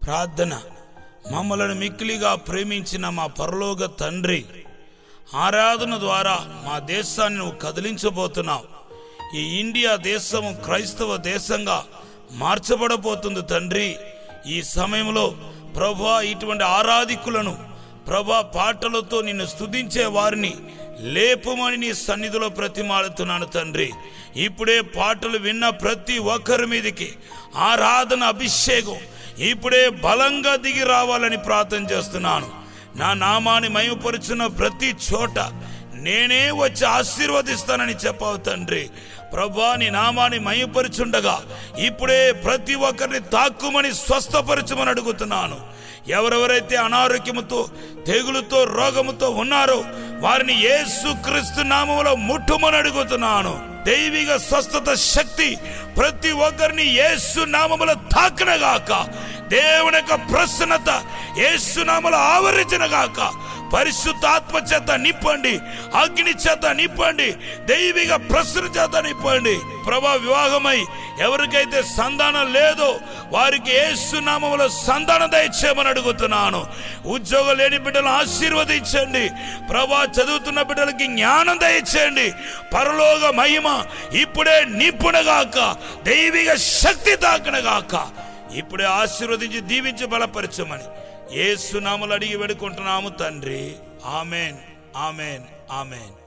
ప్రార్థన. మమ్మలను మిక్కిలిగా ప్రేమించిన మా పరలోక తండ్రి, ఆరాధన ద్వారా మా దేశాన్ని నువ్వు కదిలించబోతున్నావు. ఈ ఇండియా దేశము క్రైస్తవ దేశంగా మార్చబడబోతుంది తండ్రి. ఈ సమయంలో ప్రభా ఇటువంటి ఆరాధికులను ప్రభా పాటలతో నిన్ను స్తుతించే వారిని లేపమని నీ సన్నిధిలో ప్రతిమాలుతున్నాను తండ్రి. ఇప్పుడే పాటలు విన్న ప్రతి ఒక్కరి మీదకి ఆరాధన అభిషేకం ఇప్పుడే బలంగా దిగి రావాలని ప్రార్థన చేస్తున్నాను. నా నామాన్ని మహిమపరుచున్న ప్రతి చోట నేనే వచ్చి ఆశీర్వదిస్తానని చెప్పావు తండ్రి. ప్రభా నీ నామాన్ని మహిమపరుచుండగా ఇప్పుడే ప్రతి ఒక్కరిని తాక్కుమని స్వస్థపరచమని అడుగుతున్నాను. ఎవరెవరైతే అనారోగ్యముతో తెగులుతో రోగముతో ఉన్నారో వారిని యేసుక్రీస్తు నామములో ముట్టుమని అడుగుతున్నాను. దైవిక స్వస్థత శక్తి ప్రతి ఒక్కరిని యేసు నామములో తాకినగాక. దేవుని యొక్క ప్రసన్నత యేసు నామములో ఆవరించినగాక. పరిశుద్ధ ఆత్మ చేత నింపండి, అగ్ని చేత నింపండి, దైవిక ప్రసన్న చేత నింపండి. ప్రభా వివాహమై ఎవరికైతే సంతానం లేదో వారికి యేసు నామములో సంతానం దయచేయమని అడుగుతున్నాను. ఉద్యోగం లేని బిడ్డలు ఆశీర్వదించండి. ప్రభా చదువుతున్న బిడ్డలకి జ్ఞానం దయచేయండి. పరలోక మహిమ ఇప్పుడే నింపునగాక, దైవిక శక్తి తాకినగాక. ఇప్పుడే ఆశీర్వదించి దీవించి బలపరచమని యేసు నామములో అడిగి వేడుకుంటున్నాము తండ్రి. Amen, amen, amen.